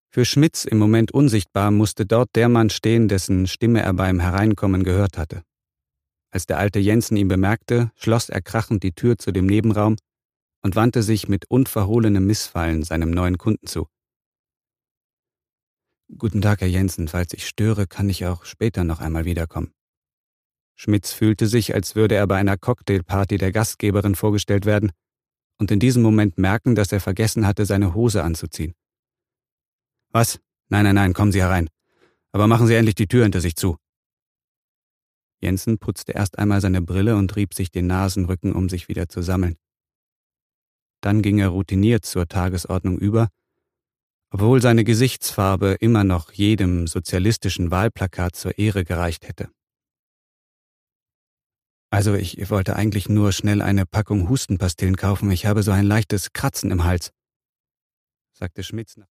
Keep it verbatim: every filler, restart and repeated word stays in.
Für Schmitz im Moment unsichtbar musste dort der Mann stehen, dessen Stimme er beim Hereinkommen gehört hatte. Als der alte Jensen ihn bemerkte, schloss er krachend die Tür zu dem Nebenraum und wandte sich mit unverhohlenem Missfallen seinem neuen Kunden zu. »Guten Tag, Herr Jensen. Falls ich störe, kann ich auch später noch einmal wiederkommen.« Schmitz fühlte sich, als würde er bei einer Cocktailparty der Gastgeberin vorgestellt werden und in diesem Moment merken, dass er vergessen hatte, seine Hose anzuziehen. »Was? Nein, nein, nein, kommen Sie herein. Aber machen Sie endlich die Tür hinter sich zu.« Jensen putzte erst einmal seine Brille und rieb sich den Nasenrücken, um sich wieder zu sammeln. Dann ging er routiniert zur Tagesordnung über, obwohl seine Gesichtsfarbe immer noch jedem sozialistischen Wahlplakat zur Ehre gereicht hätte. »Also ich wollte eigentlich nur schnell eine Packung Hustenpastillen kaufen. Ich habe so ein leichtes Kratzen im Hals«, sagte Schmitz.